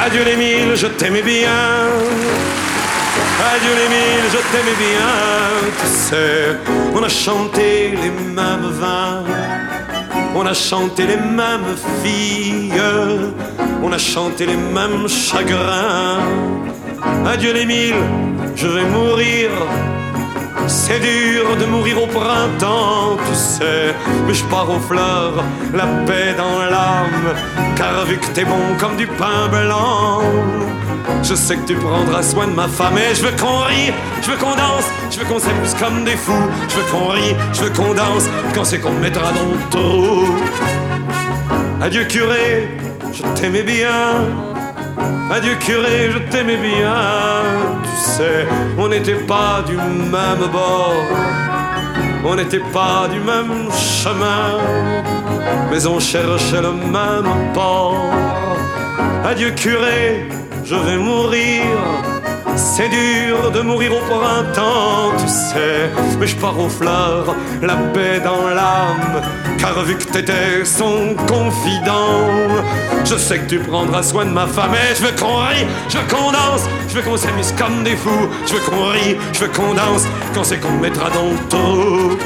Adieu les mille, je t'aimais bien. Adieu les mille, je t'aimais bien. Tu sais, on a chanté les mêmes vins, on a chanté les mêmes filles, on a chanté les mêmes chagrins. Adieu les mille, je vais mourir. C'est dur de mourir au printemps, tu sais, mais je pars aux fleurs, la paix dans l'âme, car vu que t'es bon comme du pain blanc, je sais que tu prendras soin de ma femme. Et je veux qu'on rie, je veux qu'on danse, je veux qu'on s'amuse comme des fous, je veux qu'on rie, je veux qu'on danse, quand c'est qu'on me mettra dans le trou. Adieu curé, je t'aimais bien. Adieu curé, je t'aimais bien. Tu sais, on n'était pas du même bord, on n'était pas du même chemin, mais on cherchait le même port. Adieu curé, je vais mourir. C'est dur de mourir au printemps, tu sais, mais je pars aux fleurs, la paix dans l'âme, car vu que t'étais son confident, je sais que tu prendras soin de ma femme. Et je veux qu'on rie, je veux qu'on danse, je veux qu'on s'amuse comme des fous, je veux qu'on rie, je veux qu'on danse, quand c'est qu'on me mettra dans le trou.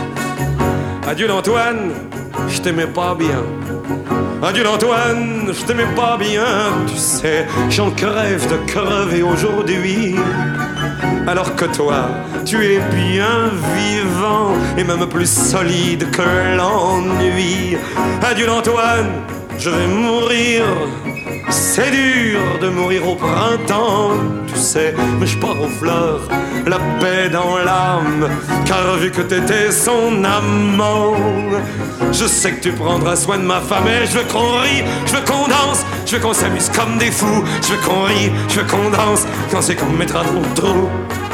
Adieu l'Antoine, je t'aimais pas bien. Adieu l'Antoine, je t'aimais pas bien, tu sais, j'en crève de crever aujourd'hui, alors que toi, tu es bien vivant et même plus solide que l'ennui. Adieu l'Antoine, je vais mourir. C'est dur de mourir au printemps, tu sais, mais je pars aux fleurs, la paix dans l'âme, car vu que t'étais son amant, je sais que tu prendras soin de ma femme. Et je veux qu'on rie, je veux qu'on danse, je veux qu'on s'amuse comme des fous, je veux qu'on rie, je veux qu'on danse, quand c'est qu'on me mettra dans le trou.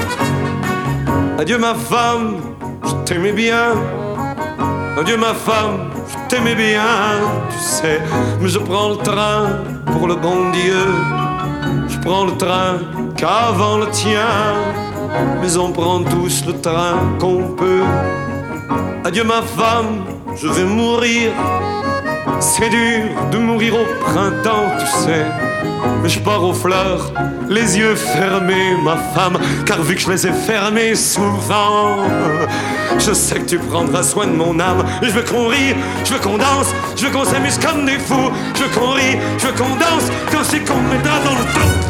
Adieu ma femme, je t'aimais bien. Adieu ma femme, je t'aimais bien, tu sais, mais je prends le train pour le bon Dieu. Je prends le train qu'avant le tien, mais on prend tous le train qu'on peut. Adieu ma femme, je vais mourir. C'est dur de mourir au printemps, tu sais, mais je pars aux fleurs, les yeux fermés, ma femme, car vu que je les ai fermés souvent, je sais que tu prendras soin de mon âme. Je veux qu'on rie, je veux qu'on danse, je veux qu'on s'amuse comme des fous, je veux qu'on rie, je veux qu'on danse, quand c'est qu'on me mettra dans le trou.